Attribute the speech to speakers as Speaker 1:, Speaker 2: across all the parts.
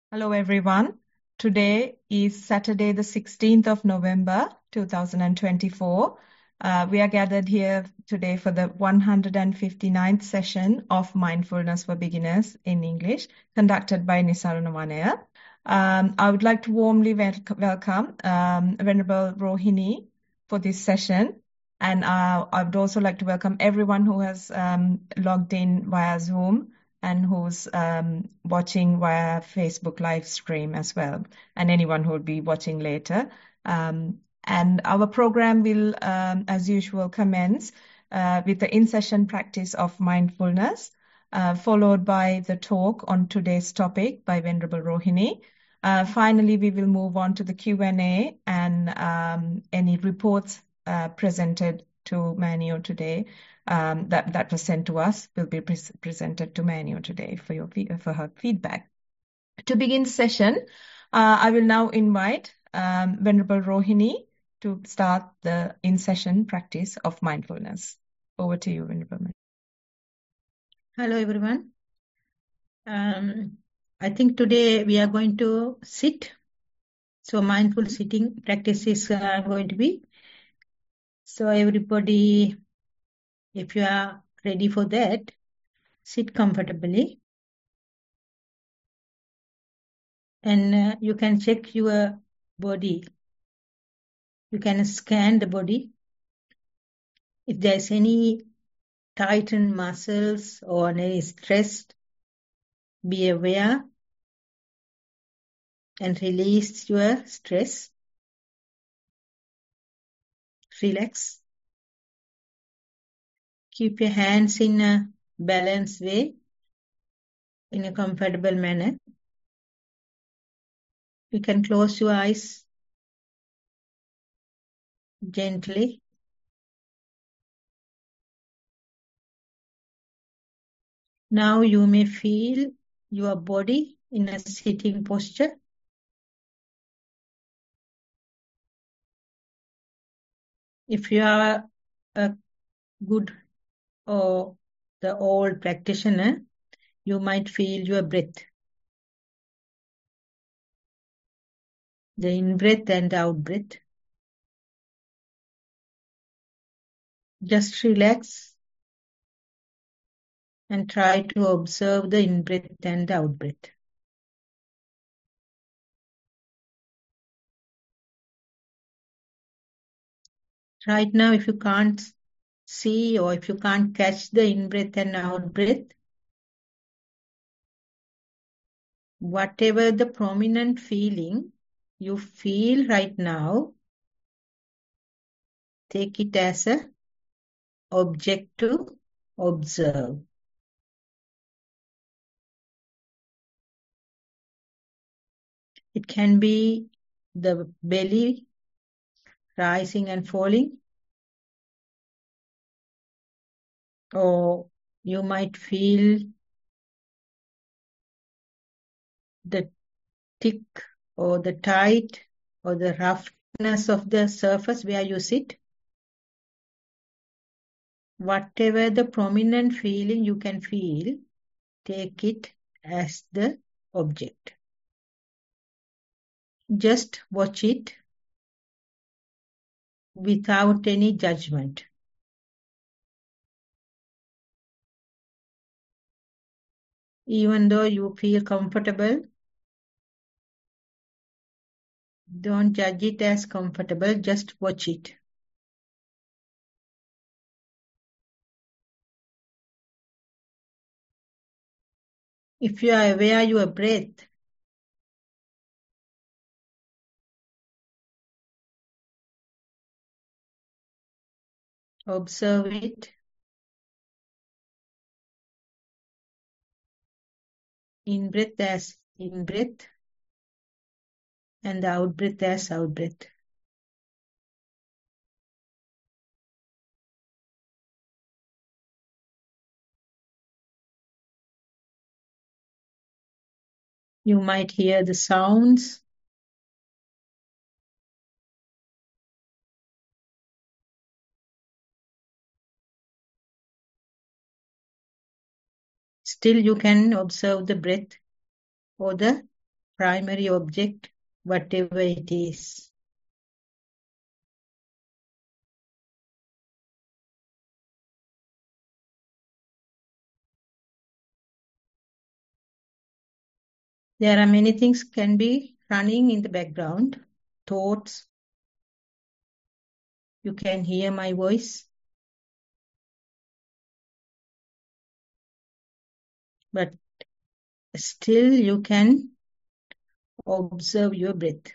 Speaker 1: Hello, everyone. Today is Saturday, the 16th of November, 2024. We are gathered here today for the 159th session of Mindfulness for Beginners in English, conducted by Nisarana Wanaya. I would like to warmly welcome Venerable Rohini for this session. And I would also like to welcome everyone who has logged in via Zoom and who's watching via Facebook live stream as well, and anyone who will be watching later. And our program will, as usual, commence with the in-session practice of mindfulness, followed by the talk on today's topic by Venerable Rohini. Finally, we will move on to the Q&A and any reports presented to Manio today that was sent to us will be presented to Manio today for her feedback. To begin the session, I will now invite Venerable Rohini to start the in-session practice of mindfulness. Over to you, Venerable.
Speaker 2: Hello, everyone. I think today we are going to sit. So mindful sitting practice is going to be. So everybody, if you are ready for that, sit comfortably. And you can check your body. You can scan the body. If there's any tightened muscles or any stress, be aware and release your stress. Relax. Keep your hands in a balanced way, in a comfortable manner. You can close your eyes gently. Now you may feel your body in a sitting posture. If you are a good or the old practitioner, you might feel your breath. The in-breath and out-breath. Just relax and try to observe the in-breath and out-breath. Right now, if you can't see or if you can't catch the in-breath and out-breath, whatever the prominent feeling you feel right now, take it as an object to observe. It can be the belly rising and falling, or you might feel the thick or the tight or the roughness of the surface where you sit. Whatever the prominent feeling you can feel, take it as the object. Just watch it without any judgment. Even though you feel comfortable, don't judge it as comfortable, just watch it. If you are aware of your breath, observe it. In-breath as in-breath and out-breath as out-breath. You might hear the sounds. Still you can observe the breath or the primary object, whatever it is. There are many things can be running in the background. Thoughts. You can hear my voice. But still you can observe your breath.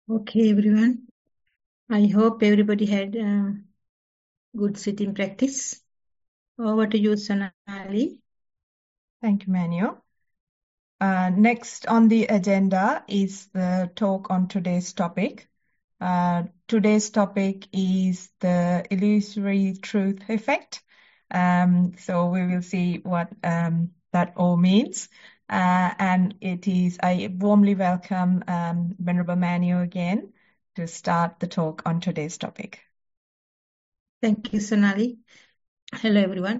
Speaker 2: Okay, everyone. I hope everybody had good sitting practice. Over to you, Sonali.
Speaker 1: Thank you, Manu. Next on the agenda is the talk on today's topic. Today's topic is the illusory truth effect. So we will see what that all means. And I warmly welcome Venerable Manu again to start the talk on today's topic.
Speaker 2: Thank you, Sonali. Hello, everyone.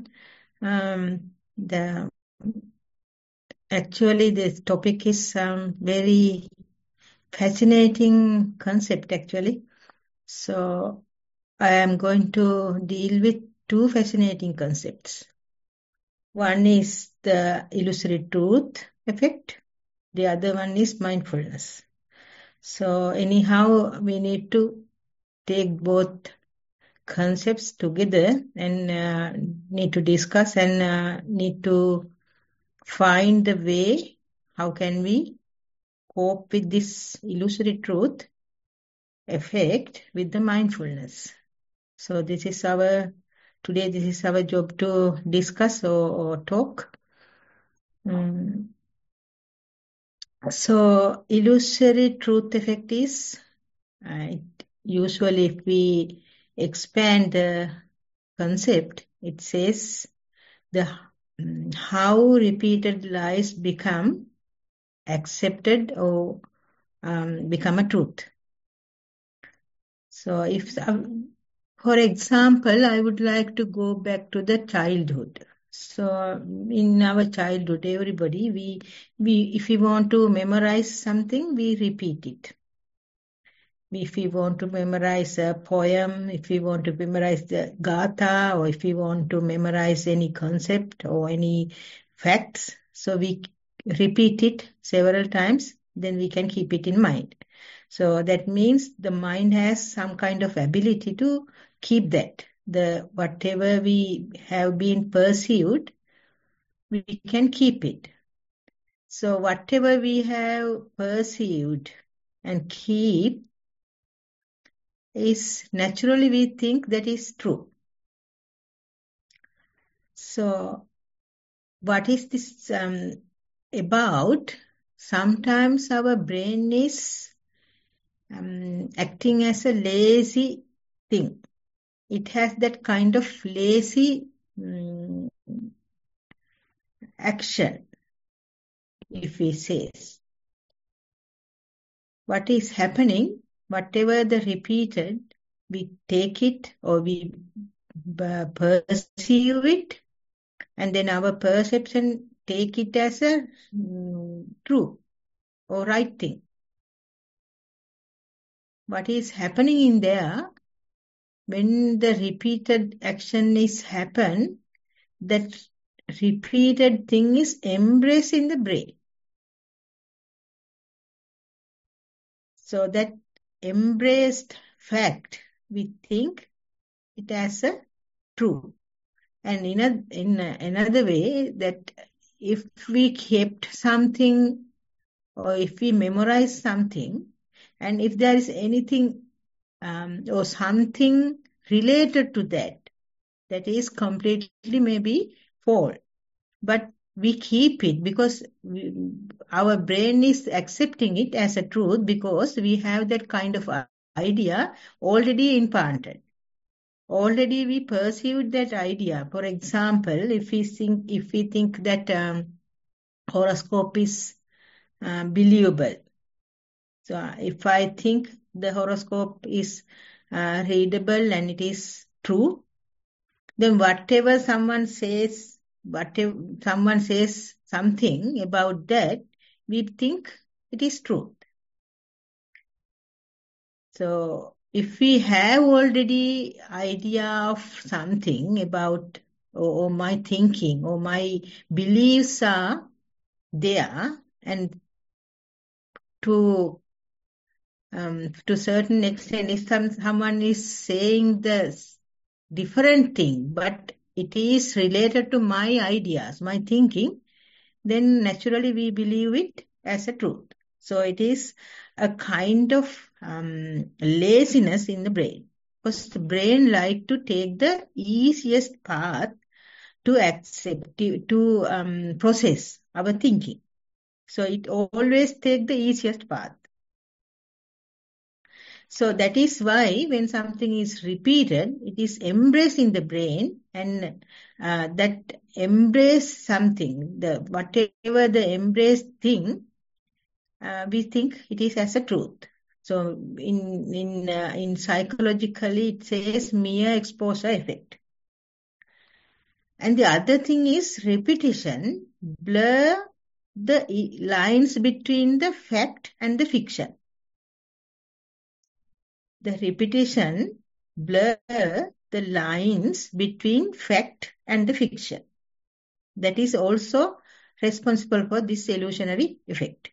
Speaker 2: Actually, this topic is very fascinating concept, actually. So I am going to deal with two fascinating concepts. One is the illusory truth effect. The other one is mindfulness. So anyhow, we need to take both concepts together and need to discuss and need to find the way how can we cope with this illusory truth effect with the mindfulness. So this is our job to discuss or talk. So illusory truth effect is usually if we expand the concept, it says how repeated lies become accepted or become a truth. So for example, I would like to go back to the childhood. So in our childhood, everybody, if we want to memorize something, we repeat it. If we want to memorize a poem, if we want to memorize the Gatha, or if we want to memorize any concept or any facts, so we repeat it several times, then we can keep it in mind. So that means the mind has some kind of ability to keep that. Whatever we have been perceived, we can keep it. So whatever we have perceived and keep is naturally we think that is true. So what is this about? Sometimes our brain is acting as a lazy thing. It has that kind of lazy action, if we say. What is happening, whatever the repeated, we take it or we perceive it, and then our perception take it as a true or right thing. What is happening in there, when the repeated action is happen, that repeated thing is embraced in the brain. So that embraced fact, we think it as a true. And in another way, that if we kept something or if we memorize something, and if there is anything or something related to that is completely maybe false. But we keep it because our brain is accepting it as a truth because we have that kind of idea already implanted. Already we perceived that idea. For example, if we think that horoscope is believable. So if I think the horoscope is readable and it is true, then whatever someone says something about that, we think it is true. So if we have already idea of something about or my thinking or my beliefs are there, and to certain extent, if someone is saying this different thing, but it is related to my ideas, my thinking, then naturally we believe it as a truth. So it is a kind of laziness in the brain. Because the brain like to take the easiest path to accept, to process our thinking. So it always take the easiest path. So that is why when something is repeated, it is embraced in the brain, and that embrace something, whatever the embraced thing, we think it is as a truth. So in psychologically, it says mere exposure effect. And the other thing is repetition blur the lines between the fact and the fiction. The repetition blur the lines between fact and the fiction. That is also responsible for this illusionary effect.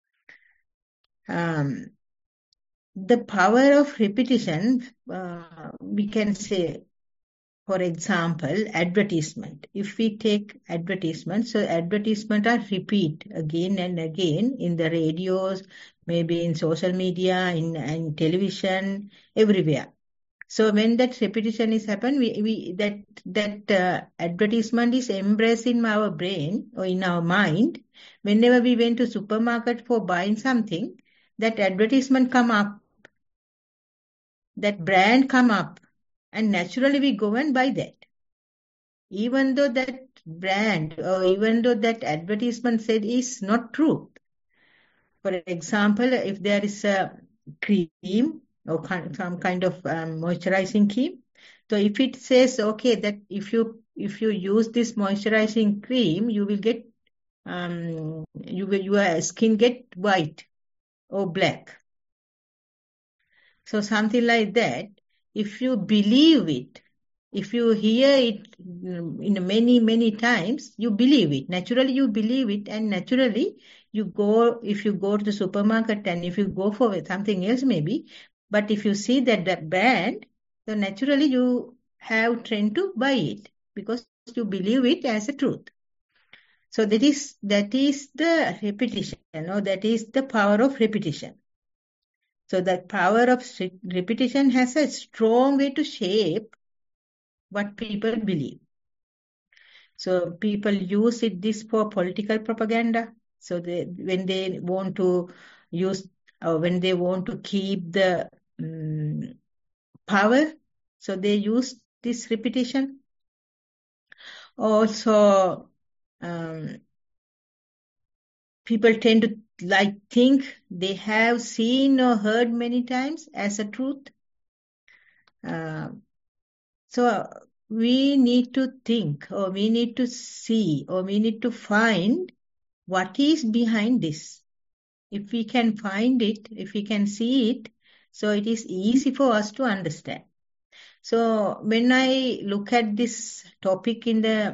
Speaker 2: The power of repetition, we can say, for example, advertisement. If we take advertisement, so advertisement are repeat again and again in the radios, maybe in social media, in television, everywhere. So when that repetition is happen, that advertisement is embraced in our brain or in our mind. Whenever we went to supermarket for buying something, that advertisement come up, that brand come up, and naturally we go and buy that. Even though that brand or even though that advertisement said is not true. For example, if there is a cream or some kind of moisturizing cream, so if it says, okay, that if you use this moisturizing cream, you will get your skin get white or black. So something like that. If you believe it, if you hear it in many times, you believe it. Naturally, you believe it, and naturally, if you go to the supermarket and if you go for something else, maybe, but if you see that brand, so naturally you have trend to buy it because you believe it as a truth. So that is the repetition, or that is the power of repetition. So that power of repetition has a strong way to shape what people believe. So people use this for political propaganda. So when they want to use, or when they want to keep the power, so they use this repetition. Also, people tend to think they have seen or heard many times as a truth. So we need to think, or we need to see, or we need to find what is behind this. If we can find it, if we can see it, so it is easy for us to understand. So when I look at this topic in the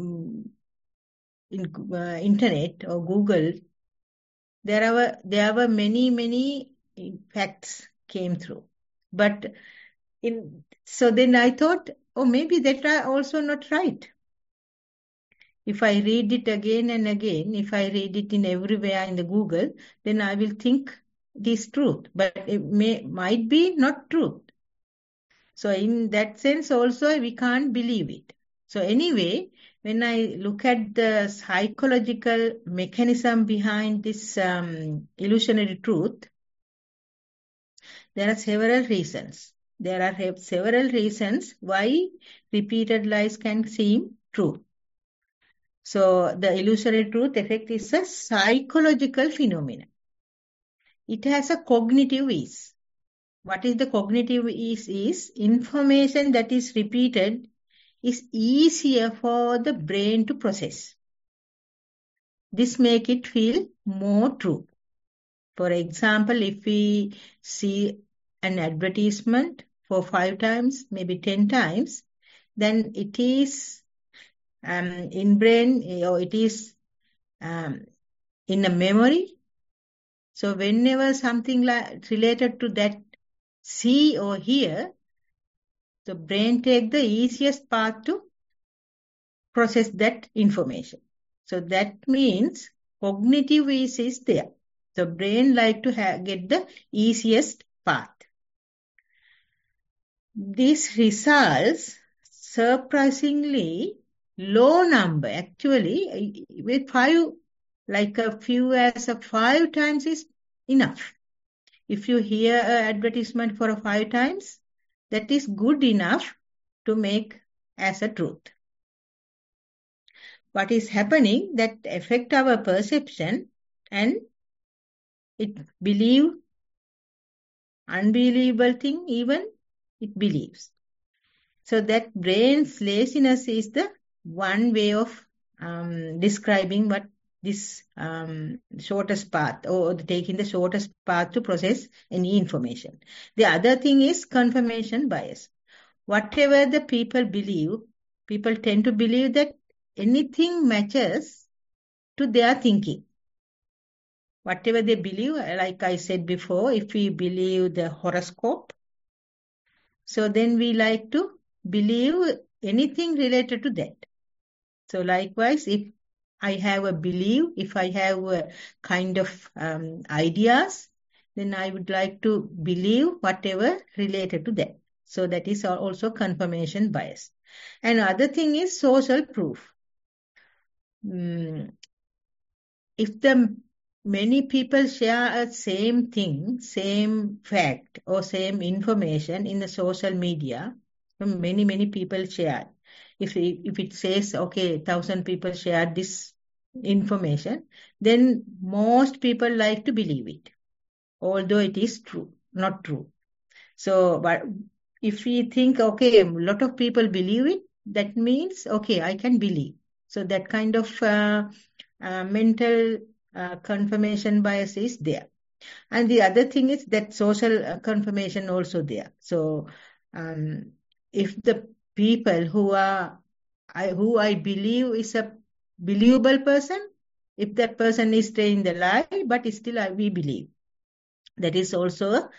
Speaker 2: internet or Google, there were many facts came through. But so then I thought, oh, maybe that are also not right. If I read it again and again, if I read it in everywhere in the Google, then I will think it is truth, but it might be not truth. So in that sense also, we can't believe it. So anyway, when I look at the psychological mechanism behind this illusionary truth, there are several reasons. There are several reasons why repeated lies can seem true. So the illusory truth effect is a psychological phenomenon. It has a cognitive ease. What is the cognitive ease? Is information that is repeated is easier for the brain to process. This makes it feel more true. For example, if we see an advertisement for 5 times, maybe 10 times, then it is in brain, or it is in a memory. So whenever something related to that see or hear, the brain take the easiest path to process that information. So that means cognitive ease is there. So brain like to get the easiest path. This results surprisingly low number. Actually, with 5, like a few as a 5 times is enough. If you hear an advertisement for 5 times, that is good enough to make as a truth. What is happening that affect our perception, and it believe unbelievable thing, even it believes. So that brain's laziness is the one way of describing what this shortest path, or taking the shortest path to process any information. The other thing is confirmation bias. Whatever the people believe, people tend to believe that anything matches to their thinking. Whatever they believe, like I said before, if we believe the horoscope, so then we like to believe anything related to that. So likewise, if I have a belief, if I have a kind of ideas, then I would like to believe whatever related to that. So that is also confirmation bias. And other thing is social proof. If the many people share a same thing, same fact or same information in the social media, many people share. If it says, okay, 1,000 people share this information, then most people like to believe it, although it is true, not true. So, but if we think, okay, a lot of people believe it, that means, okay, I can believe. So that kind of mental confirmation bias is there. And the other thing is that social confirmation also there. So if the people who I believe is a believable person, if that person is saying the lie, but still we believe. That is also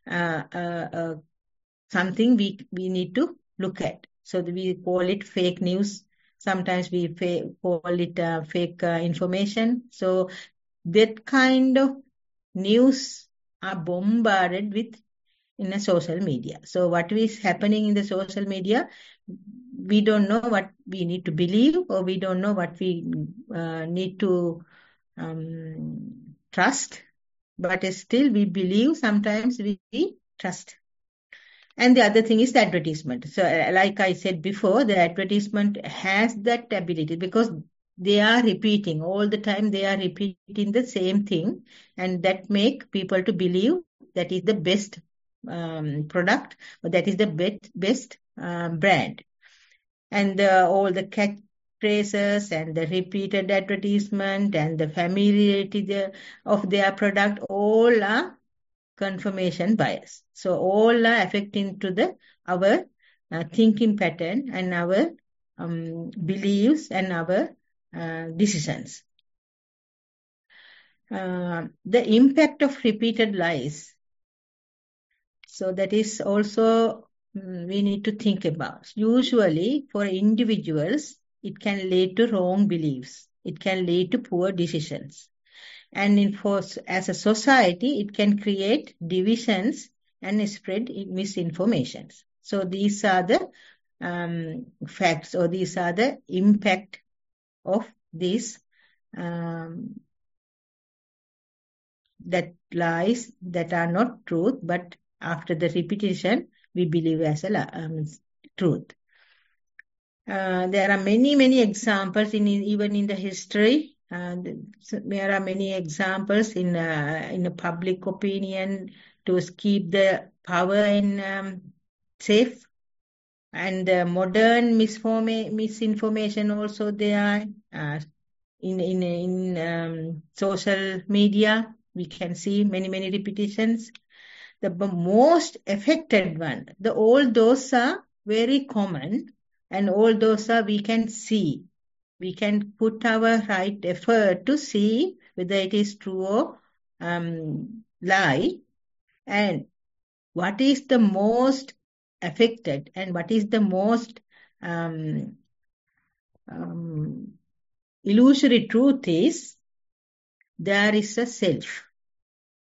Speaker 2: something we need to look at. So we call it fake news. Sometimes we call it fake information. So that kind of news are bombarded with in a social media. So what is happening in the social media, we don't know what we need to believe, or we don't know what we need to trust. But still we believe, sometimes we trust. And the other thing is the advertisement. So like I said before, the advertisement has that ability because they are repeating all the time. They are repeating the same thing, and that make people to believe that is the best product, or that is the best brand. And all the catchphrases and the repeated advertisement and the familiarity of their product, all are confirmation bias. So all are affecting to our thinking pattern and our beliefs and our decisions. The impact of repeated lies. So that is also we need to think about. Usually for individuals, it can lead to wrong beliefs. It can lead to poor decisions. And as a society, it can create divisions and spread misinformation. So these are the facts, or these are the impact of these that lies that are not truth, but after the repetition, we believe as a truth. There are many examples even in the history. There are many examples in a public opinion to keep the power in safe, and modern misinformation also there. In social media, we can see many repetitions. The most affected one, all those are very common, and all those are we can see. We can put our right effort to see whether it is true or lie, and what is the most affected and what is the most illusory truth is there is a self.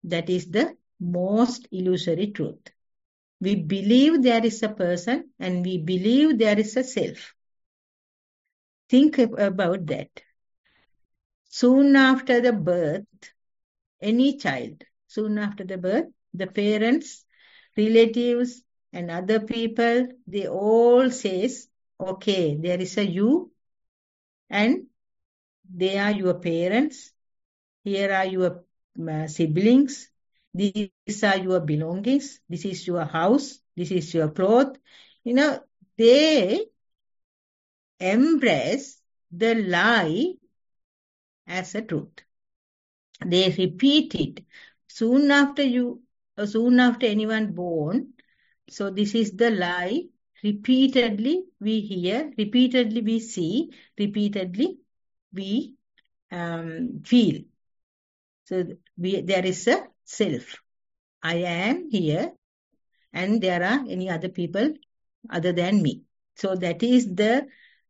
Speaker 2: That is the most illusory truth. We believe there is a person and we believe there is a self. Think about that. Soon after the birth, any child, soon after the birth, the parents, relatives, and other people, they all says, okay, there is a you, and they are your parents. Here are your siblings. These are your belongings. This is your house. This is your cloth. They embrace the lie as a truth. They repeat it soon after anyone born. So this is the lie. Repeatedly we hear, repeatedly we see, repeatedly we feel. So there is a self. I am here and there are any other people other than me. So that is the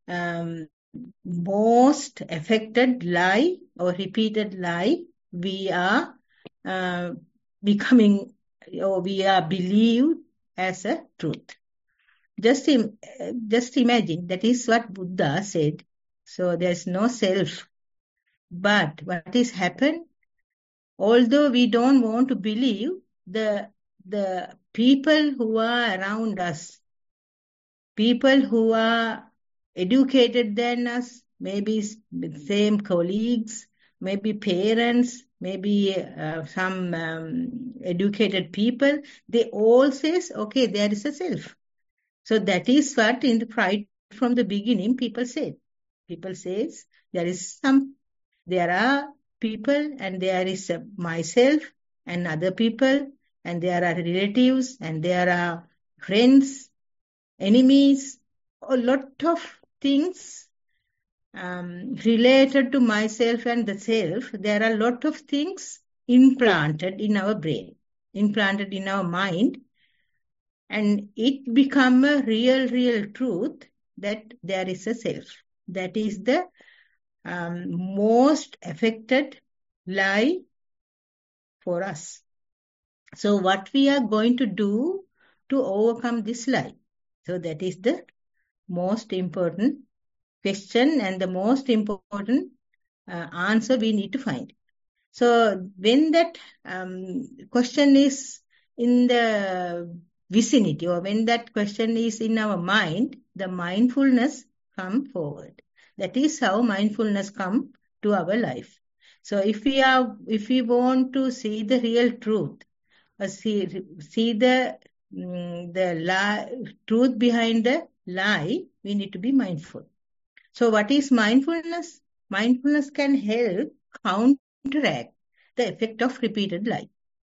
Speaker 2: most affected lie or repeated lie we are becoming, or we are believed as a truth. Just imagine, that is what Buddha said. So there's no self. But what is happened, although we don't want to believe, the people who are around us, people who are educated than us, maybe same colleagues, maybe parents, maybe some educated people, they all says, okay, there is a self. So that is what right from the beginning people said. People says there are people and there is myself and other people and there are relatives and there are friends, enemies, a lot of things related to myself and the self. There are a lot of things implanted in our brain, implanted in our mind, and it become a real truth that there is a self. That is the most affected lie for us. So what we are going to do to overcome this lie? So that is the most important question and the most important answer we need to find. So when that question is in the vicinity, or when that question is in our mind, the mindfulness come forward. That is how mindfulness come to our life. So if we want to see the real truth, see the truth behind the lie, we need to be mindful. So what is mindfulness? Mindfulness can help counteract the effect of repeated lie.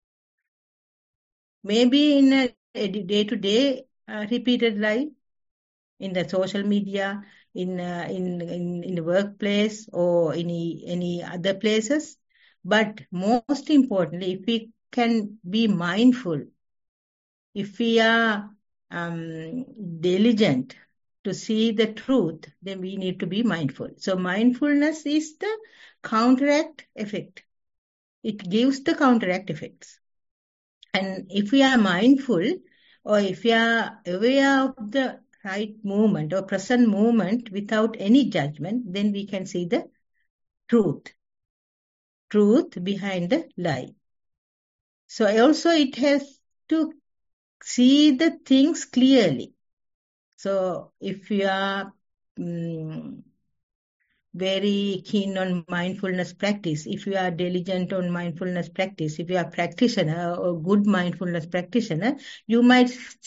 Speaker 2: Maybe in a day-to-day repeated lie, in the social media, in the workplace, or any other places. But most importantly, if we can be mindful, if we are diligent to see the truth, then we need to be mindful. So mindfulness is the counteract effect. It gives the counteract effects. And if we are mindful, or if we are aware of the right moment or present moment without any judgment, then we can see the truth behind the lie. So also it has to see the things clearly. So if you are very keen on mindfulness practice, if you are diligent on mindfulness practice, if you are a practitioner or good mindfulness practitioner, you might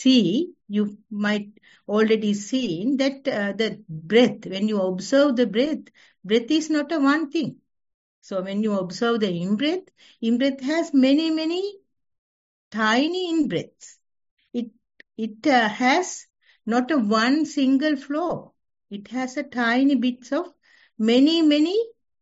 Speaker 2: already seen that the breath, when you observe the breath is not a one thing. So when you observe the in-breath has many tiny in-breaths. It has not a one single flow. It has a tiny bits of many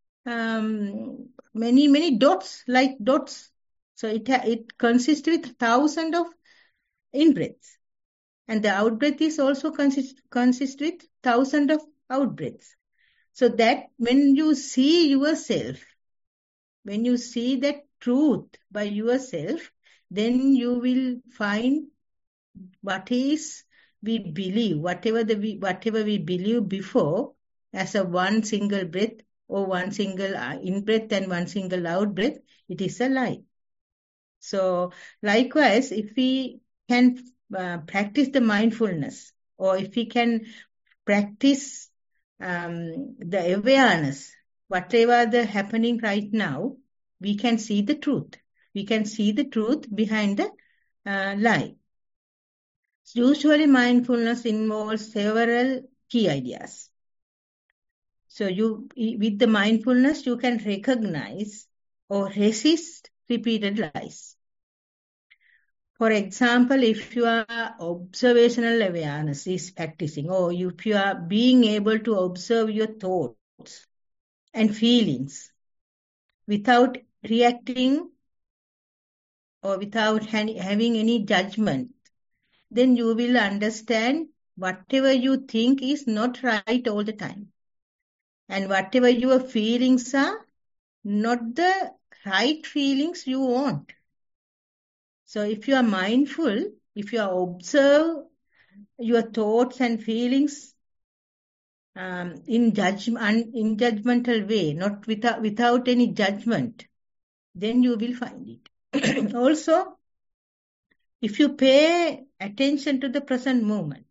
Speaker 2: dots, like dots. So it consists with thousands of in-breaths. And the out-breath is also consists with thousands of out-breaths. So that when you see yourself, when you see that truth by yourself, then you will find what is we believe, whatever we believe before as a one single breath or one single in-breath and one single out-breath, it is a lie. So likewise, if we can practice the mindfulness, or if we can practice the awareness, whatever the happening right now, we can see the truth. We can see the truth behind the lie. Usually mindfulness involves several key ideas. So with the mindfulness, you can recognize or resist repeated lies. For example, if you are observational awareness is practicing, or if you are being able to observe your thoughts and feelings without reacting or without having any judgment, then you will understand whatever you think is not right all the time. And whatever your feelings are, not the right feelings you want. So if you are mindful, if you observe your thoughts and feelings in judgmental way, not without any judgment, then you will find it. Also, if you pay attention to the present moment,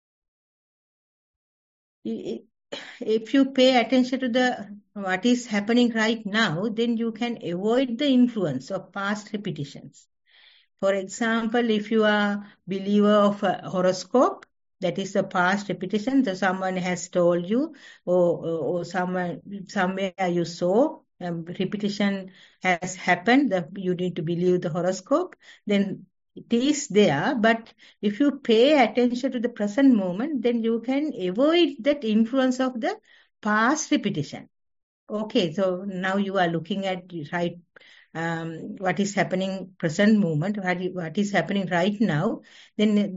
Speaker 2: if you pay attention to what is happening right now, then you can avoid the influence of past repetitions. For example, if you are a believer of a horoscope, that is the past repetition, so someone has told you, or somewhere you saw, repetition has happened, that you need to believe the horoscope, then it is there. But if you pay attention to the present moment, then you can avoid that influence of the past repetition. Okay, so now you are looking at right what is happening present moment, what is happening right now, then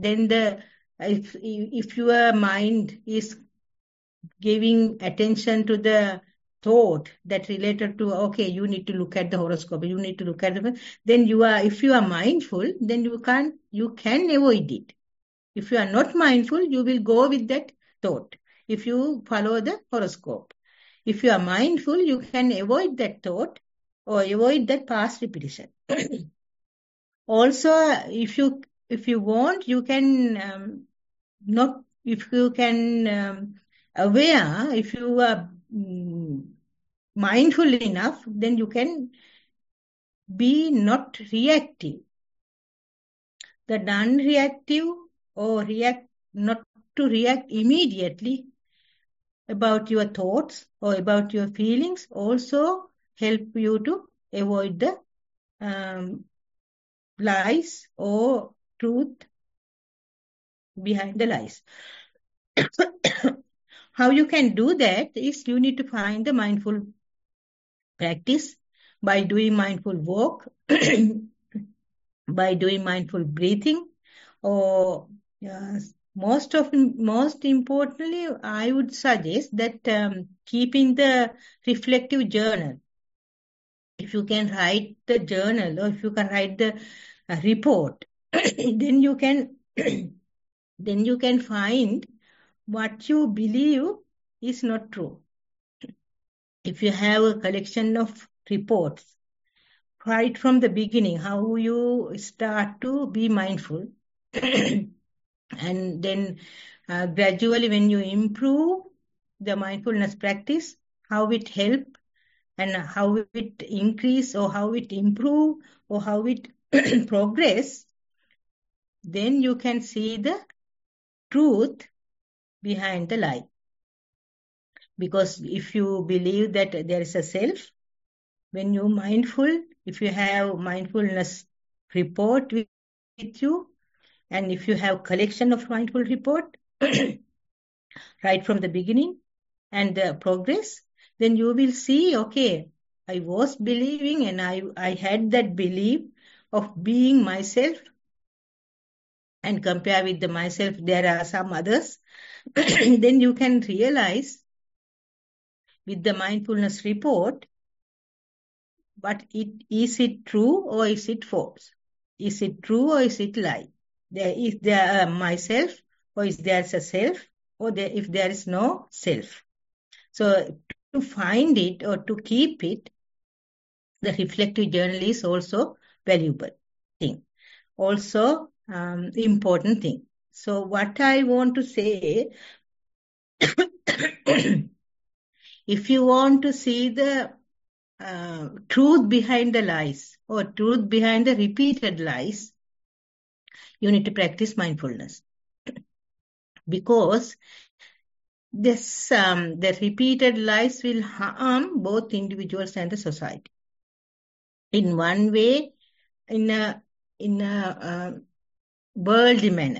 Speaker 2: if your mind is giving attention to the thought that related to, okay, you need to look at the horoscope, you need to look at then if you are mindful, then you can avoid it. If you are not mindful, you will go with that thought if you follow the horoscope. If you are mindful, you can avoid that thought or avoid that past repetition. Also, if you want, you can if you can aware, if you are mindful enough, then you can be not reactive. The non-reactive or not to react immediately about your thoughts or about your feelings also help you to avoid the lies or truth behind the lies. How you can do that is you need to find the mindful practice by doing mindful walk, by doing mindful breathing, or most importantly, I would suggest that keeping the reflective journal. If you can write the journal, or if you can write the report, then you can find what you believe is not true. If you have a collection of reports, right from the beginning, how you start to be mindful, and then gradually when you improve the mindfulness practice, how it help and how it increase or how it improve or how it progress, then you can see the truth behind the lie. Because if you believe that there is a self, when you're mindful, if you have mindfulness report with you, and if you have collection of mindful report right from the beginning and the progress, then you will see, okay, I was believing and I had that belief of being myself, and compare with the myself, there are some others. Then you can realize with the mindfulness report but is it true or is it false? Is it true or is it lie? Is there a myself or is there a self, or if there is no self? So to find it or to keep it, the reflective journal is also valuable thing. Also important thing. So what I want to say, if you want to see the truth behind the lies or truth behind the repeated lies, you need to practice mindfulness. Because this, the repeated lies will harm both individuals and the society. In one way, in a worldly manner.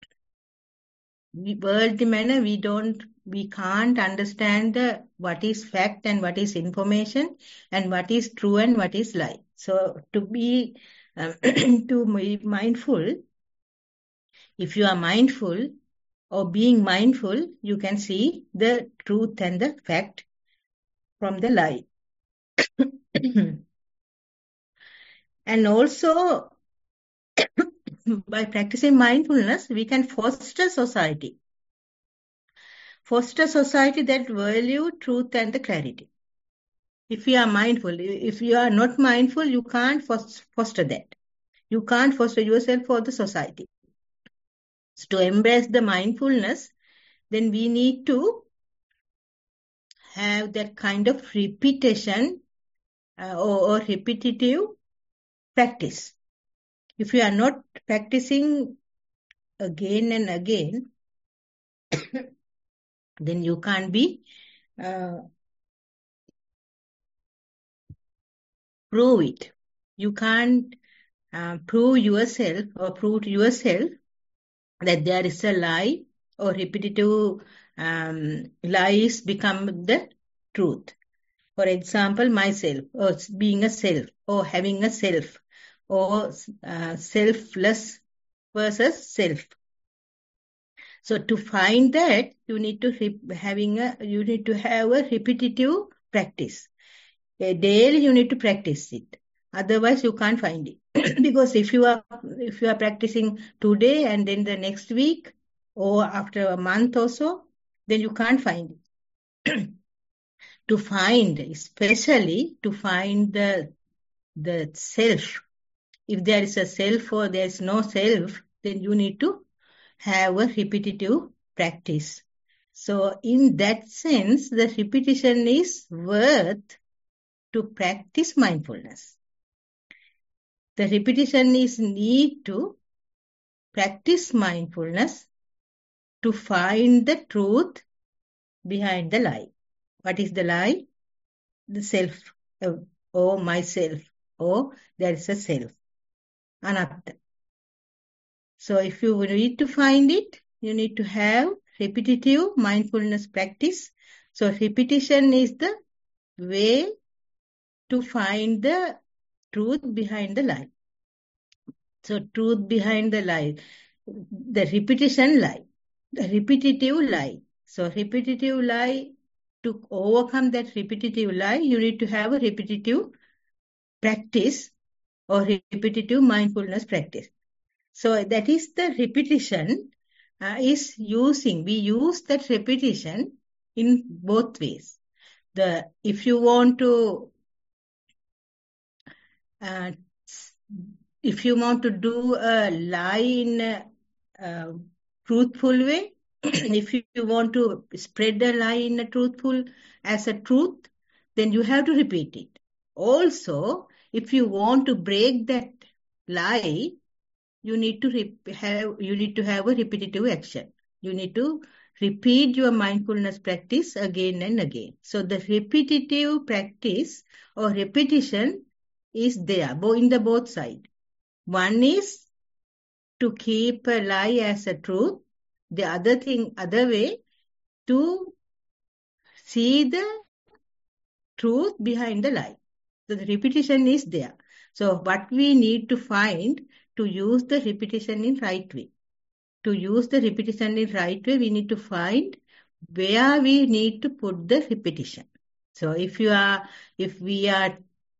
Speaker 2: Worldly manner, we can't understand what is fact and what is information and what is true and what is lie. So to be mindful, if you are mindful or being mindful, you can see the truth and the fact from the lie. And also, by practicing mindfulness, we can foster society. Foster society that value truth and the clarity. If you are mindful, if you are not mindful, you can't foster that. You can't foster yourself for the society. So to embrace the mindfulness, then we need to have that kind of repetition or repetitive practice. If you are not practicing again and again, then you can't be prove it. You can't prove yourself or prove to yourself that there is a lie or repetitive lies become the truth. For example, myself, or being a self, or having a self, or selfless versus self. So to find that, you need to have a repetitive practice. Daily you need to practice it. Otherwise, you can't find it. Because if you are practicing today and then the next week or after a month or so, then you can't find it. To find, especially to find the self. If there is a self or there is no self, then you need to have a repetitive practice. So in that sense, the repetition is worth to practice mindfulness. The repetition is need to practice mindfulness to find the truth behind the lie. What is the lie? The self, or myself, or there is a self, anatta. So if you need to find it, you need to have repetitive mindfulness practice. So repetition is the way to find the truth behind the lie. So truth behind the lie, the repetition lie, the repetitive lie. So repetitive lie, to overcome that repetitive lie, you need to have a repetitive practice or repetitive mindfulness practice. So that is the repetition is using. We use that repetition in both ways. If you want to do a lie in a truthful way, if you want to spread a lie in a truthful as a truth, then you have to repeat it. Also, if you want to break that lie, you need to have a repetitive action. You need to repeat your mindfulness practice again and again. So the repetitive practice or repetition is there in the both sides. One is to keep a lie as a truth. The other way, to see the truth behind the lie. So the repetition is there. So what we need to find to use the repetition in right way. To use the repetition in right way, we need to find where we need to put the repetition. So if we are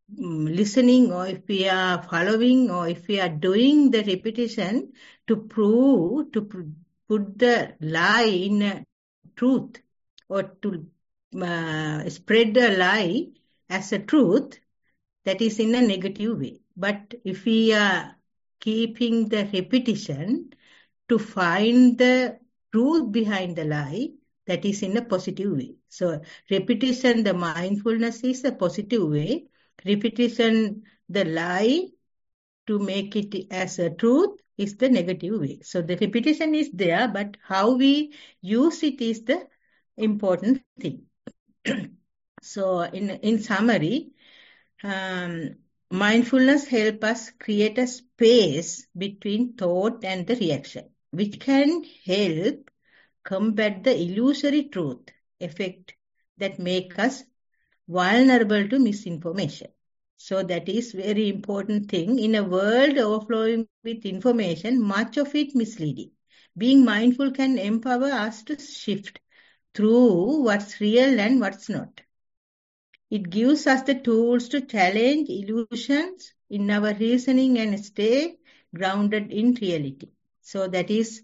Speaker 2: listening, or if we are following, or if we are doing the repetition to put the lie in a truth, or to spread the lie as a truth, that is in a negative way. But if we are keeping the repetition to find the truth behind the lie, that is in a positive way. So repetition, the mindfulness is a positive way. Repetition, the lie, to make it as a truth, is the negative way. So the repetition is there, but how we use it is the important thing. So in summary, mindfulness helps us create a space between thought and the reaction, which can help combat the illusory truth effect that make us vulnerable to misinformation. So that is very important thing. In a world overflowing with information, much of it misleading. Being mindful can empower us to shift through what's real and what's not. It gives us the tools to challenge illusions in our reasoning and stay grounded in reality. So that is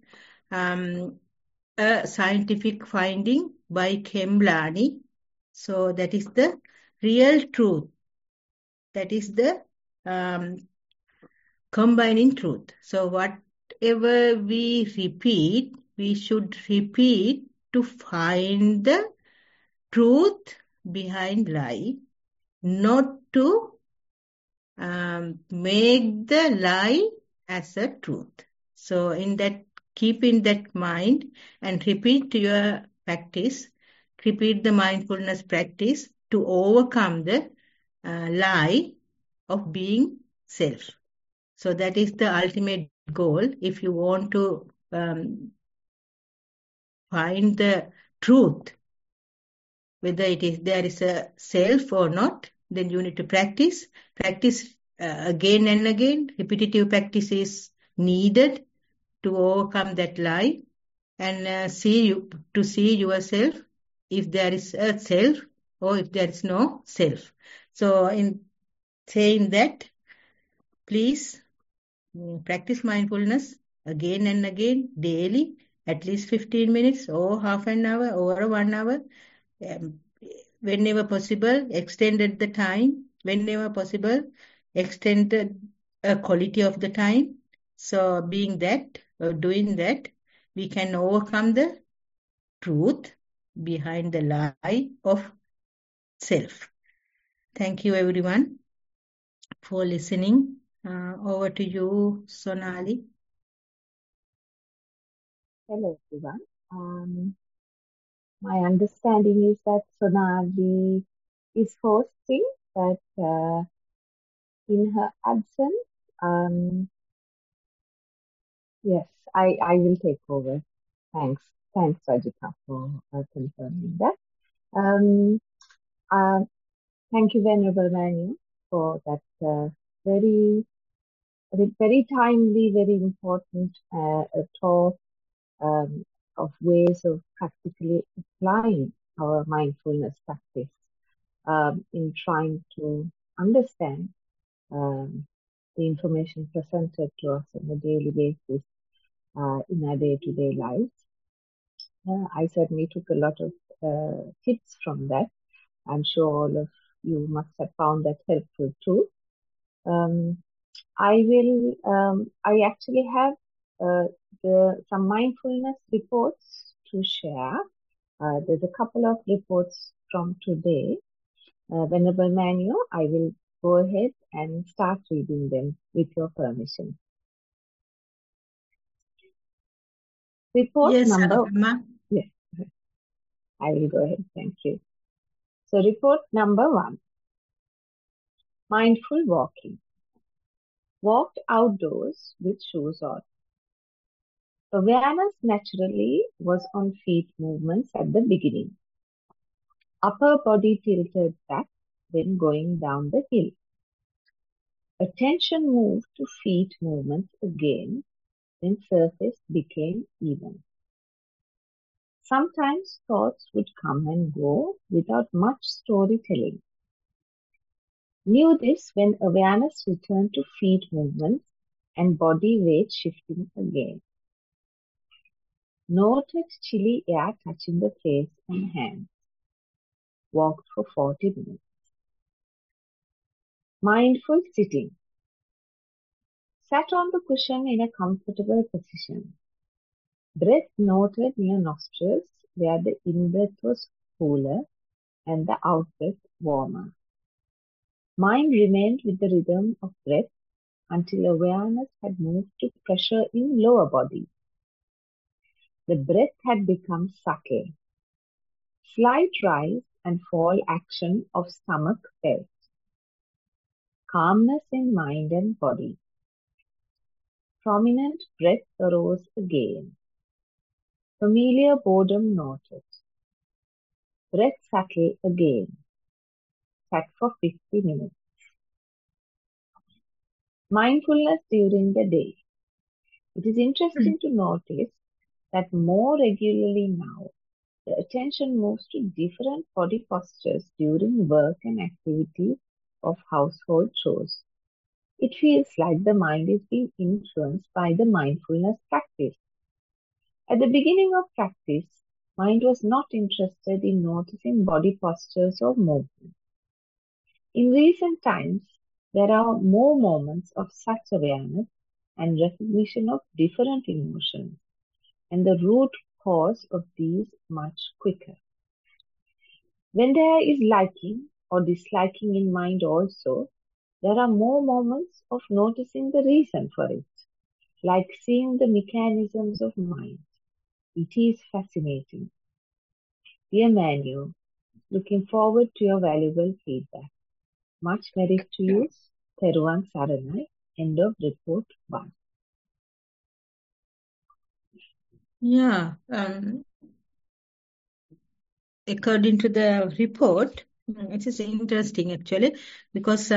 Speaker 2: a scientific finding by Kemlani. So that is the real truth. That is the combining truth. So whatever we repeat, we should repeat to find the truth behind lie, not to make the lie as a truth. So in that, keep in that mind and repeat your practice, repeat the mindfulness practice to overcome the lie of being self. So that is the ultimate goal. If you want to find the truth, whether there is a self or not, then you need to practice again and again. Repetitive practice is needed to overcome that lie and see yourself, if there is a self or if there is no self. So in saying that, please practice mindfulness again and again daily, at least 15 minutes or half an hour or 1 hour. Whenever possible, extended the time. Whenever possible, extended a quality of the time. So doing that, we can overcome the truth behind the lie of self. Thank you, everyone, for listening. Over to you, Sonali.
Speaker 3: Hello, everyone. My understanding is that Sonali is hosting, but in her absence, yes, I will take over. Thanks, Rajita, for confirming that. Thank you, Venerable Manu, for that very timely, very important talk of ways of practically applying our mindfulness practice in trying to understand the information presented to us on a daily basis in our day-to-day lives. I certainly took a lot of tips from that. I'm sure all of you must have found that helpful too. I actually have some mindfulness reports to share. There's a couple of reports from today. Venerable Manu, I will go ahead and start reading them with your permission. Report number. Yes, I will go ahead. Thank you. So report number 1. Mindful walking. Walked outdoors with shoes on. Awareness naturally was on feet movements at the beginning. Upper body tilted back when going down the hill. Attention moved to feet movements again when surface became even. Sometimes thoughts would come and go without much storytelling. Knew this when awareness returned to feet movements and body weight shifting again. Noted chilly air touching the face and hands. Walked for 40 minutes. Mindful sitting. Sat on the cushion in a comfortable position. Breath noted near nostrils where the in-breath was cooler and the out-breath warmer. Mind remained with the rhythm of breath until awareness had moved to pressure in lower body. The breath had become subtle. Slight rise and fall action of stomach felt. Calmness in mind and body. Prominent breath arose again. Familiar boredom noted. Breath subtle again. Sat for 50 minutes. Mindfulness during the day. It is interesting to notice that more regularly now, the attention moves to different body postures during work and activities of household chores. It feels like the mind is being influenced by the mindfulness practice. At the beginning of practice, mind was not interested in noticing body postures or movement. In recent times, there are more moments of such awareness and recognition of different emotions, and the root cause of these much quicker. When there is liking or disliking in mind also, there are more moments of noticing the reason for it, like seeing the mechanisms of mind. It is fascinating. Dear Manu, looking forward to your valuable feedback. Much merit to you. Theruvan Saranai. End of report 1.
Speaker 2: Yeah, according to the report, it is interesting actually because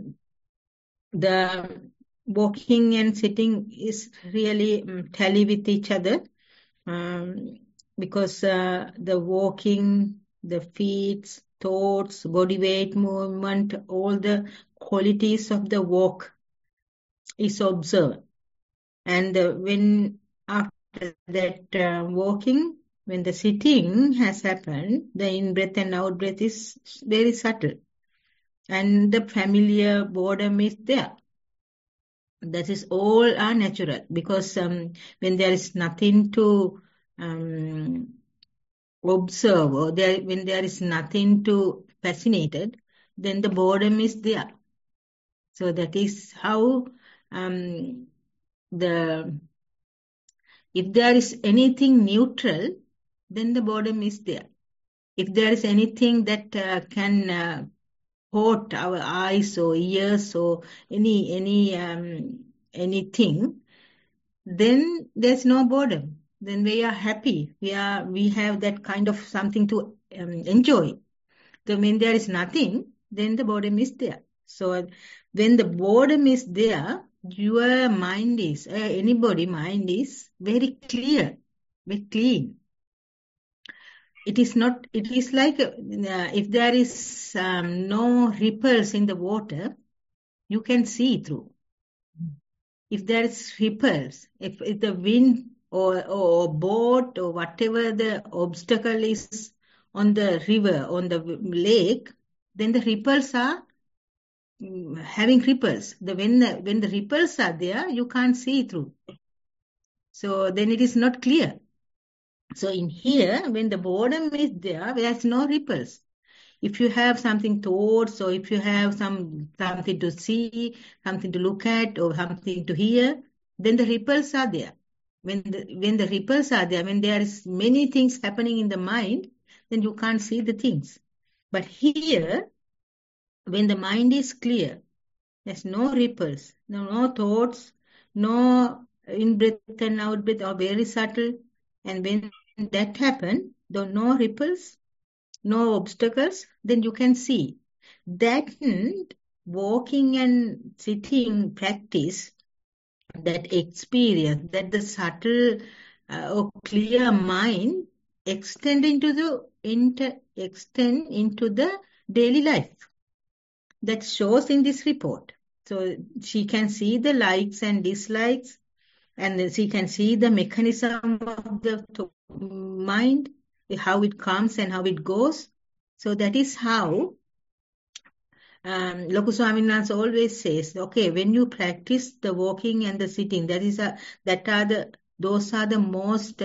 Speaker 2: the walking and sitting is really tally with each other because the walking, the feet, thoughts, body weight movement, all the qualities of the walk is observed. And when after that walking, when the sitting has happened, the in-breath and out-breath is very subtle. And the familiar boredom is there. That is all are natural because when there is nothing to observe or when there is nothing to fascinated, then the boredom is there. So that is how if there is anything neutral, then the boredom is there. If there is anything that can caught our eyes or ears or anything, then there's no boredom. Then we are happy. We have that kind of something to enjoy. So when there is nothing, then the boredom is there. So when the boredom is there, your mind is, anybody mind is very clear, very clean. It is like if there is no ripples in the water, you can see through. If there is ripples, if the wind or boat or whatever the obstacle is on the river, on the lake, then the ripples are having ripples. When the ripples are there, you can't see through. So then it is not clear. So in here, when the boredom is there, there's no ripples. If you have something thoughts or if you have something to see, something to look at or something to hear, then the ripples are there. When the ripples are there, when there is many things happening in the mind, then you can't see the things. But here, when the mind is clear, there's no ripples, no thoughts, no in-breath and out-breath are very subtle. And when that happens, no ripples, no obstacles, then you can see. That walking and sitting practice, that experience, that the subtle or clear mind extend into the daily life. that shows in this report. So she can see the likes and dislikes, and then she can see the mechanism of the mind, how it comes and how it goes. So that is how Loku Swamin Wahanse always says, okay, when you practice the walking and the sitting, those are the most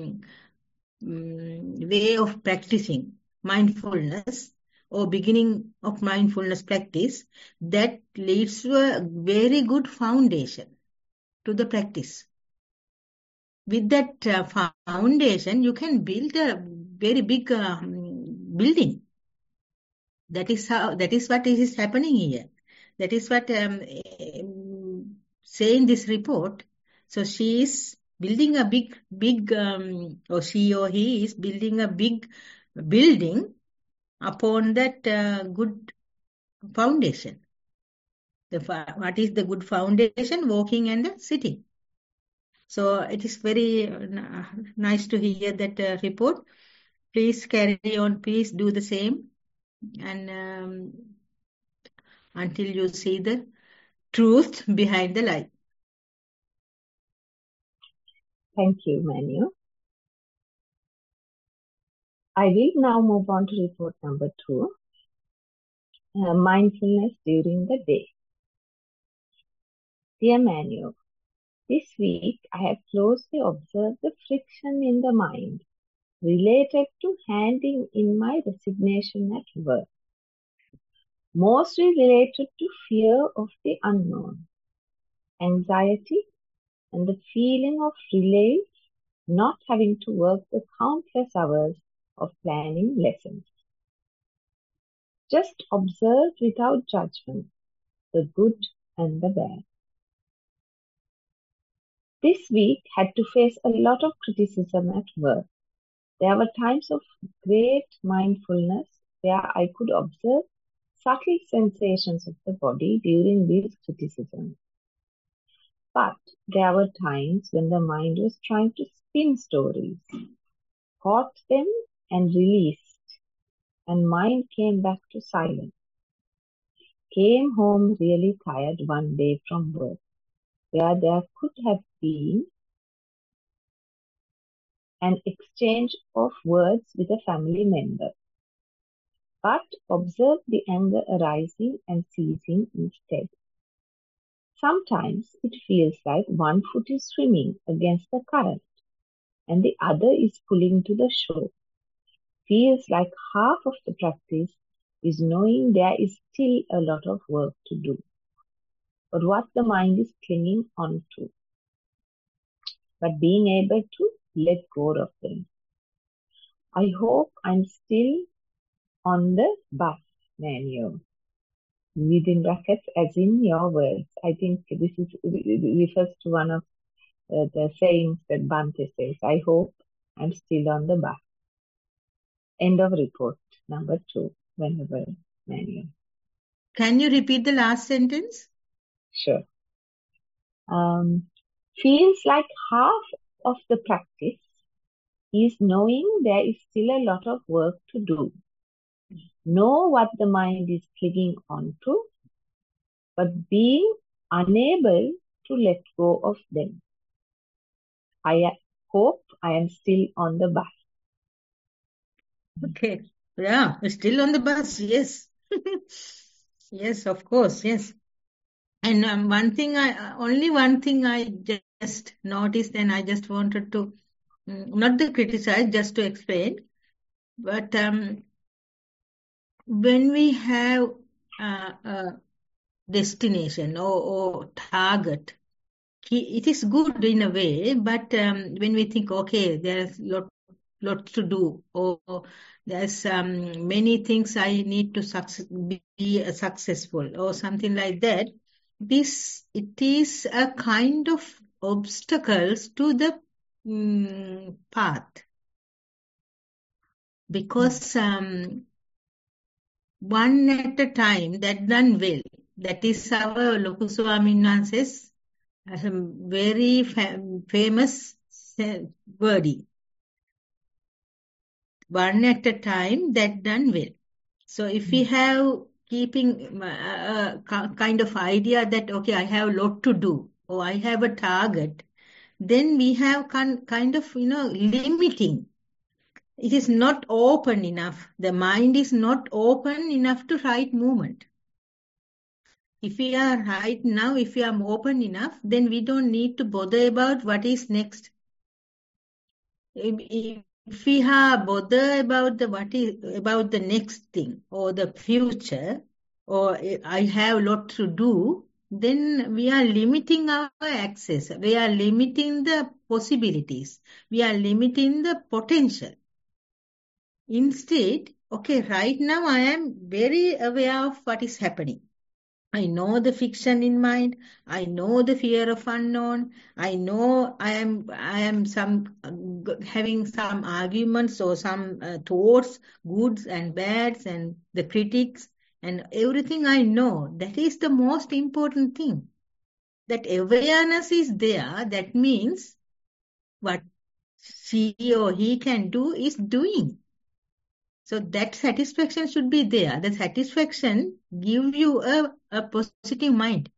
Speaker 2: way of practicing mindfulness or beginning of mindfulness practice that leads to a very good foundation to the practice. With that foundation, you can build a very big building. That is what is happening here. That is what say in this report. So she is building a big, or she or he is building a big building upon that good foundation. What is the good foundation? Walking and sitting. So it is very nice to hear that report. Please carry on. Please do the same. And until you see the truth behind the lie.
Speaker 3: Thank you, Manu. I will now move on to report number 2, mindfulness during the day. Dear Manu, this week I have closely observed the friction in the mind related to handing in my resignation at work, mostly related to fear of the unknown, anxiety, and the feeling of relief not having to work the countless hours of planning lessons. Just observe without judgment the good and the bad. This week had to face a lot of criticism at work. There were times of great mindfulness where I could observe subtle sensations of the body during these criticisms. But there were times when the mind was trying to spin stories, caught them and released, and mind came back to silence. Came home really tired one day from work, where there could have been an exchange of words with a family member, but observe the anger arising and ceasing instead. Sometimes it feels like one foot is swimming against the current and the other is pulling to the shore. Feels like half of the practice is knowing there is still a lot of work to do, but what the mind is clinging on to, but being able to let go of them. I hope I'm still on the bus, Manu. Within brackets, as in your words. I think this refers to one of the sayings that Bhante says. I hope I'm still on the bus. End of report number 2, whenever, Manu.
Speaker 2: Can you repeat the last sentence?
Speaker 3: Sure. Feels like half of the practice is knowing there is still a lot of work to do. Know what the mind is clinging on to, but being unable to let go of them. I hope I am still on the bus.
Speaker 2: Okay. Yeah, still on the bus, yes. Yes, of course, yes. And only one thing I just noticed, and I just wanted to, not to criticize, just to explain. But when we have a destination or target, it is good in a way, but when we think, okay, there's lot to do, or there's many things I need to be successful, or something like that, it is a kind of obstacles to the path. Because one at a time, that done well. That is our Loku Swamin Wahanse's very famous wording. One at a time, that done well. So if we have keeping kind of idea that, okay, I have a lot to do, or I have a target, then we have kind of, limiting. It is not open enough. The mind is not open enough to right movement. If we are right now, if we are open enough, then we don't need to bother about what is next. If we are bother about the next thing or the future, or I have a lot to do, then we are limiting our access. We are limiting the possibilities. We are limiting the potential. Instead, okay, right now I am very aware of what is happening. I know the fiction in mind. I know the fear of unknown. I know I am having some arguments or some thoughts, goods and bads, and the critics and everything I know. That is the most important thing. That awareness is there. That means what she or he can do is doing. So that satisfaction should be there. The satisfaction give you a positive mind.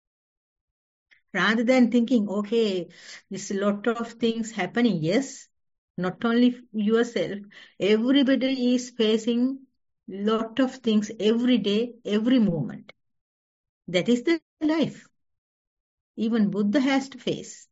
Speaker 2: Rather than thinking, okay, there's a lot of things happening. Yes, not only yourself, everybody is facing lot of things every day, every moment. That is the life. Even Buddha has to face.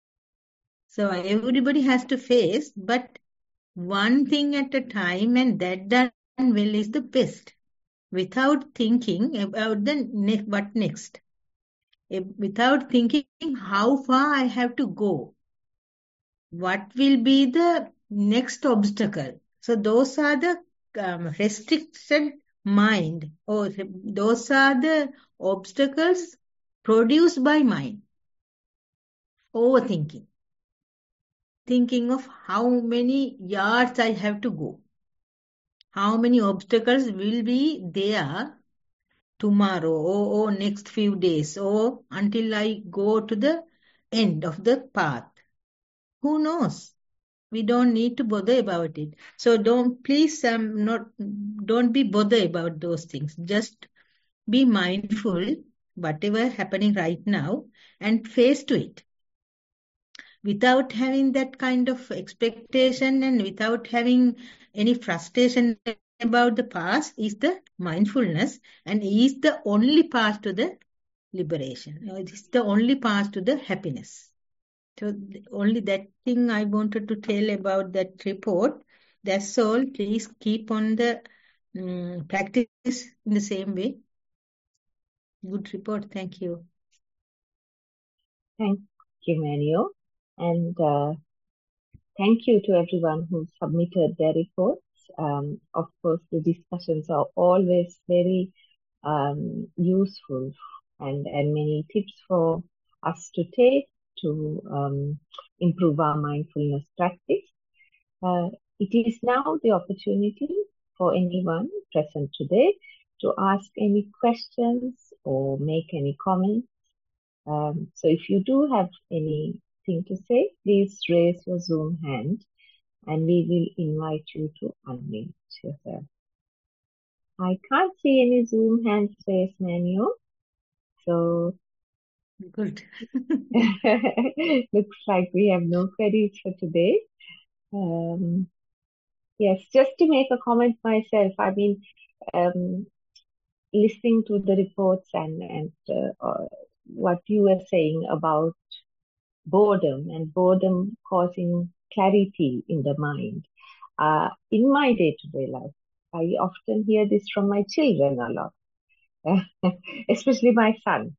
Speaker 2: So everybody has to face, but one thing at a time, and that done well is the best. Without thinking about what next. Without thinking how far I have to go. What will be the next obstacle? So those are the restricted mind, or those are the obstacles produced by mind. Overthinking. Thinking of how many yards I have to go. How many obstacles will be there tomorrow or next few days or until I go to the end of the path. Who knows? We don't need to bother about it. So don't be bothered about those things. Just be mindful whatever happening right now and face to it. Without having that kind of expectation and without having any frustration about the past is the mindfulness, and is the only path to the liberation. It is the only path to the happiness. So only that thing I wanted to tell about that report. That's all. Please keep on the practice in the same way. Good report. Thank you.
Speaker 3: Thank you, Manio. And thank you to everyone who submitted their reports. Of course, the discussions are always very useful and many tips for us to take to improve our mindfulness practice. It is now the opportunity for anyone present today to ask any questions or make any comments. So if you do have anything to say, please raise your Zoom hand and we will invite you to unmute yourself. I can't see any Zoom hands raised, Manio. So
Speaker 2: good.
Speaker 3: Looks like we have no queries for today. Yes, just to make a comment myself, I mean, listening to the reports and what you were saying about boredom and boredom causing clarity in the mind. In my day-to-day life, I often hear this from my children a lot, especially my son.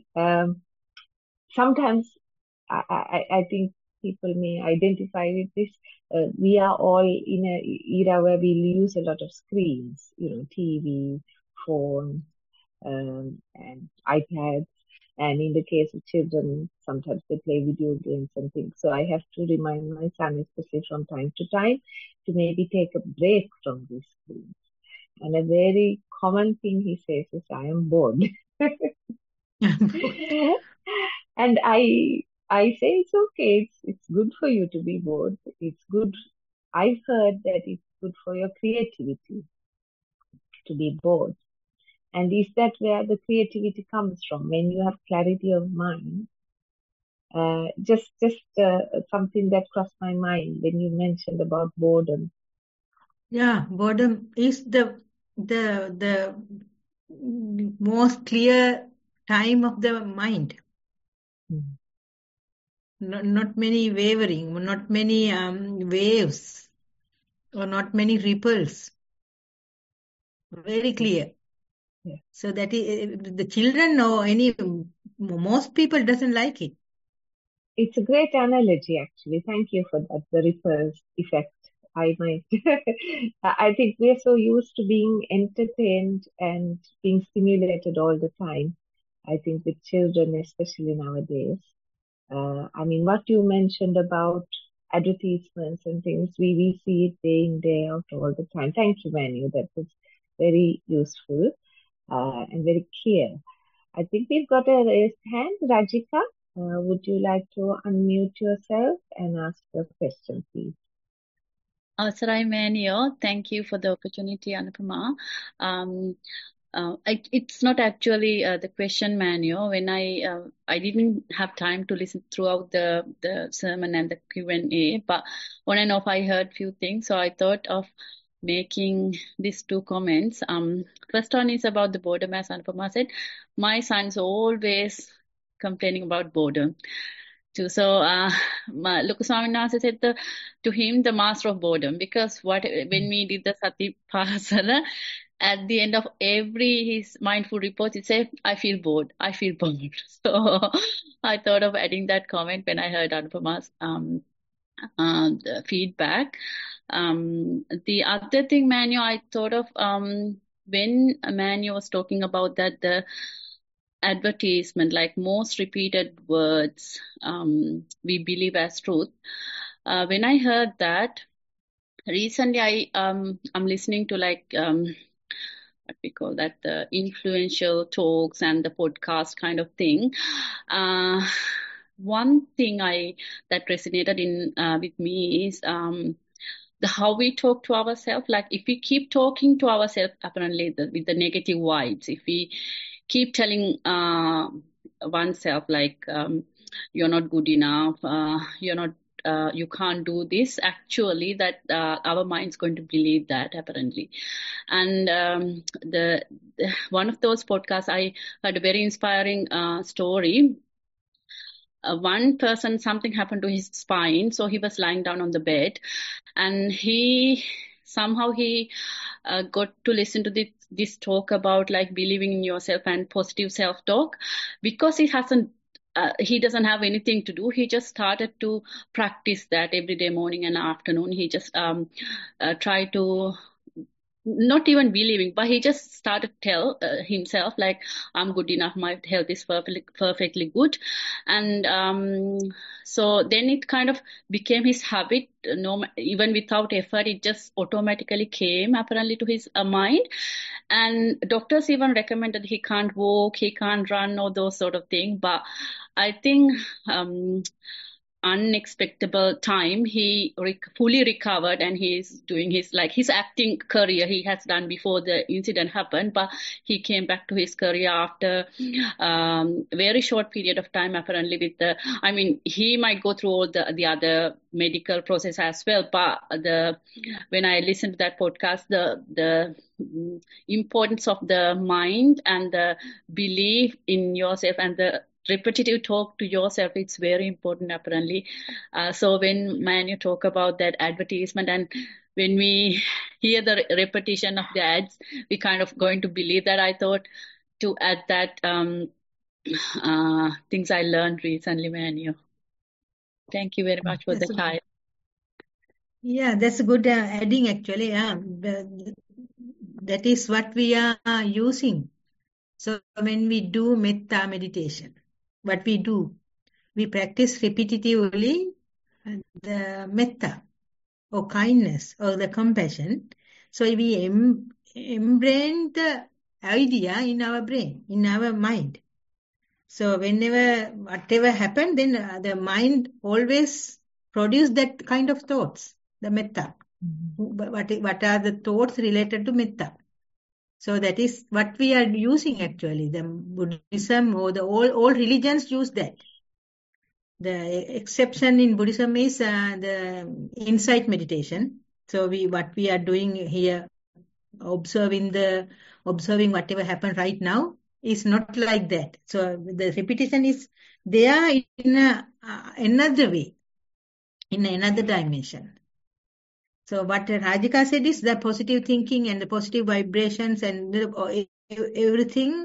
Speaker 3: Sometimes I think people may identify with this. We are all in an era where we use a lot of screens, TV, phone, and iPads. And in the case of children, sometimes they play video games and things. So I have to remind my son, especially from time to time, to maybe take a break from these screens. And a very common thing he says is, I am bored. And I say it's okay. It's good for you to be bored. It's good. I've heard that it's good for your creativity to be bored. And is that where the creativity comes from? When you have clarity of mind, just something that crossed my mind when you mentioned about boredom.
Speaker 2: Yeah, boredom is the most clear time of the mind.
Speaker 3: Mm.
Speaker 2: Not many wavering, not many waves, or not many ripples. Very clear.
Speaker 3: Yeah.
Speaker 2: So that is, the children or most people doesn't like it.
Speaker 3: It's a great analogy, actually. Thank you for that, the ripples effect. I might. I think we're so used to being entertained and being stimulated all the time. I think with children, especially nowadays. I mean, what you mentioned about advertisements and things, we see it day in, day out all the time. Thank you, Manu. That was very useful and very clear. I think we've got a raised hand. Rajika, would you like to unmute yourself and ask your question, please?
Speaker 4: Sarai Manio, thank you for the opportunity, Anupama. It's not actually the question, Manio. When I didn't have time to listen throughout the sermon and the Q&A, but on and off I heard few things, so I thought of making these two comments. First one is about the boredom, as Anupama said. My son's always complaining about boredom. So, Lukku Swamin Wahanse said to him, the master of boredom, because when we did the Satipasana, at the end of every his mindful report, he said, I feel bored. So I thought of adding that comment when I heard Anupama's the feedback. The other thing, Manu, I thought of when Manu was talking about that the advertisement, like most repeated words, we believe as truth. When I heard that, recently I'm listening to like what we call that, the influential talks and the podcast kind of thing. One thing that resonated with me is the how we talk to ourselves. Like if we keep talking to ourselves, apparently with the negative vibes, if we keep telling oneself like you're not good enough, you can't do this, actually that our mind's going to believe that, apparently. And one of those podcasts, I heard a very inspiring story. One person, something happened to his spine, so he was lying down on the bed, and he got to listen to this talk about like believing in yourself and positive self-talk. Because he doesn't have anything to do, he just started to practice that every day, morning and afternoon. He just tried to not even believing, but he just started tell himself like, I'm good enough, my health is perfectly good. And so then it kind of became his habit. Even without effort, it just automatically came apparently to his mind. And doctors even recommended he can't walk, he can't run, or those sort of things. But I think unexpected time he fully recovered, and he's doing his acting career he has done before the incident happened, but he came back to his career after very short period of time, apparently. He might go through all the other medical process as well, but when I listened to that podcast, the importance of the mind and the belief in yourself and the repetitive talk to yourself, it's very important, apparently. So when Manu talk about that advertisement, and when we hear the repetition of the ads, we kind of going to believe that. I thought to add that things I learned recently, Manu. Thank you very much for the time.
Speaker 2: Yeah, that's a good adding, actually. That is what we are using. So when we do metta meditation, what we do, we practice repetitively the metta or kindness or the compassion. So we embrace the idea in our brain, in our mind. So whatever happens, then the mind always produce that kind of thoughts, the metta. Mm-hmm. What are the thoughts related to metta? So that is what we are using actually. The Buddhism or all religions use that. The exception in Buddhism is the insight meditation. So what we are doing here, observing whatever happened right now, is not like that. So the repetition is there in another way, in another dimension. So what Rajika said is the positive thinking and the positive vibrations and everything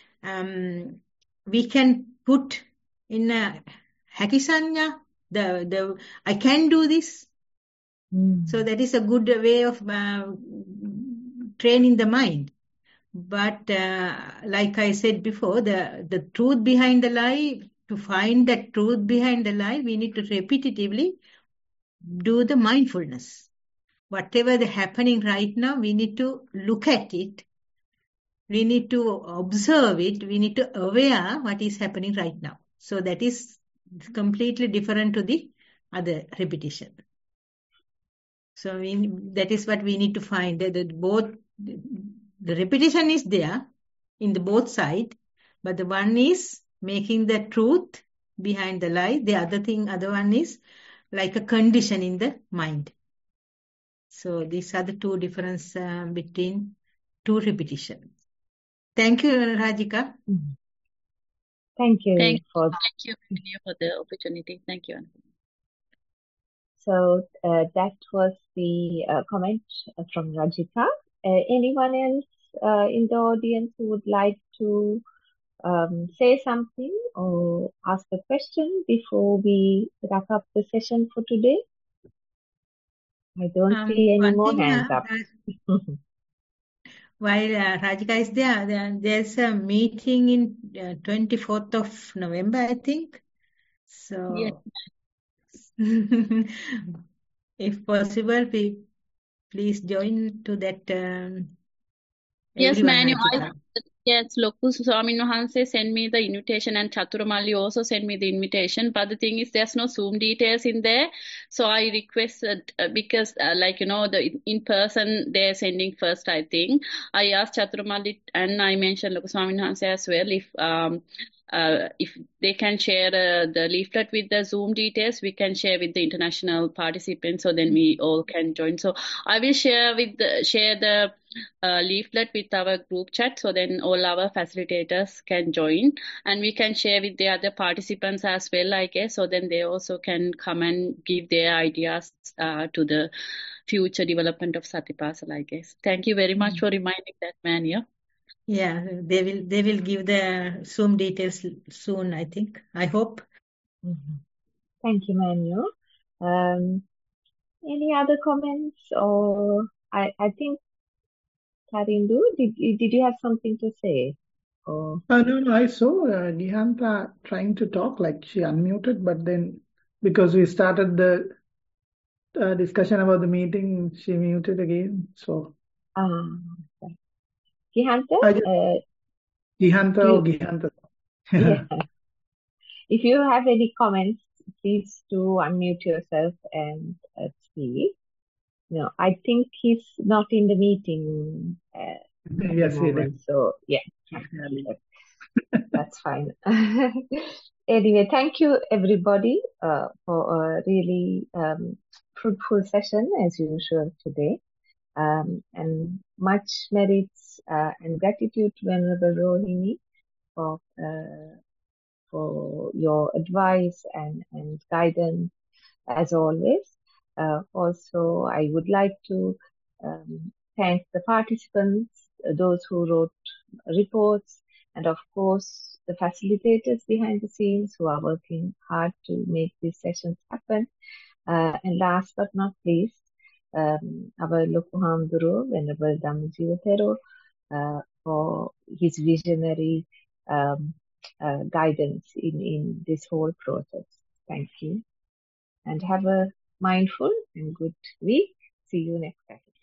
Speaker 2: we can put in a Hakisanya, the I can do this. So that is a good way of training the mind. But like I said before, the truth behind the lie, to find the truth behind the lie, we need to repetitively do the mindfulness. Whatever is happening right now, we need to look at it. We need to observe it. We need to aware what is happening right now. So that is completely different to the other repetition. So that is what we need to find. The repetition is there in the both side, but the one is making the truth behind the lie. The other one is like a condition in the mind. So these are the two differences between two repetitions. Thank you, Rajika.
Speaker 3: Thank you
Speaker 4: Thank
Speaker 3: for
Speaker 4: you for the opportunity. Thank you.
Speaker 3: So that was the comment from Rajika. Anyone else in the audience who would like to say something or ask a question before we wrap up the session for today? I don't see any more hands up.
Speaker 2: While Rajika is there's a meeting in 24th of November, I think. So,
Speaker 4: Yes.
Speaker 2: if possible, please join to that.
Speaker 4: Yes,
Speaker 2: Everyone,
Speaker 4: ma'am. Yes, Lokku Swamin Wahanse sent me the invitation and Chaturamalli also sent me the invitation. But the thing is, there's no Zoom details in there. So I requested, because the in person they're sending first, I think. I asked Chaturamalli and I mentioned Lokku Swamin Wahanse as well if they can share the leaflet with the Zoom details, we can share with the international participants, so then we all can join. So I will share the leaflet with our group chat, so then all our facilitators can join, and we can share with the other participants as well, I guess, so then they also can come and give their ideas to the future development of Satipasala, I guess. Thank you very much for reminding that, Mania.
Speaker 2: Yeah, they will give the Zoom details soon, I think. I hope.
Speaker 3: Thank you, Manu. Any other comments? Or I think Tarindu, did you have something to say? Or
Speaker 5: No, I saw Gihanta trying to talk, like she unmuted, but then because we started the discussion about the meeting, she muted again. So
Speaker 3: Gihanta?
Speaker 5: Gihanta or Gihanta.
Speaker 3: Yeah. If you have any comments, please do unmute yourself and speak. No, I think he's not in the meeting at the moment. So yeah, that's fine. Anyway, thank you everybody for a really fruitful session as usual today. And much merits and gratitude to Venerable Rohini for your advice and guidance as always. Also, I would like to thank the participants, those who wrote reports, and of course the facilitators behind the scenes who are working hard to make these sessions happen. And last but not least, our Lokku Hamduru, Venerable Dhammajiva Thero, for his visionary guidance in this whole process. Thank you. And have a mindful and good week. See you next time.